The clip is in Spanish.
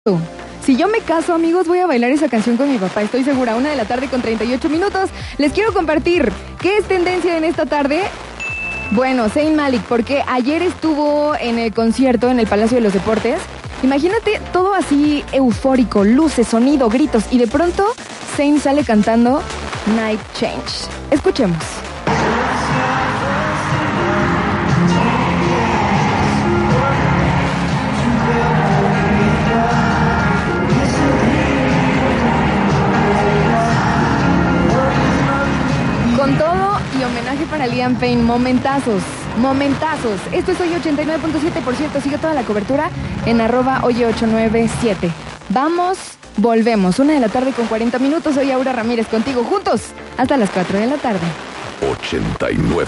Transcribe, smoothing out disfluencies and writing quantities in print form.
Si yo me caso, amigos, voy a bailar esa canción con mi papá, estoy segura. 1:38 p.m. Les quiero compartir qué es tendencia en esta tarde. Bueno, Zayn Malik, porque ayer estuvo en el concierto en el Palacio de los Deportes. Imagínate todo así eufórico, luces, sonido, gritos, y de pronto Zayn sale cantando Night Change. Escuchemos. Con todo y homenaje para Liam Payne, momentazos. Esto es Hoy 89.7%, sigue toda la cobertura en @Oye897. Vamos, volvemos, 1:40 p.m. Soy Aura Ramírez contigo, juntos hasta las 4 de la tarde. 89.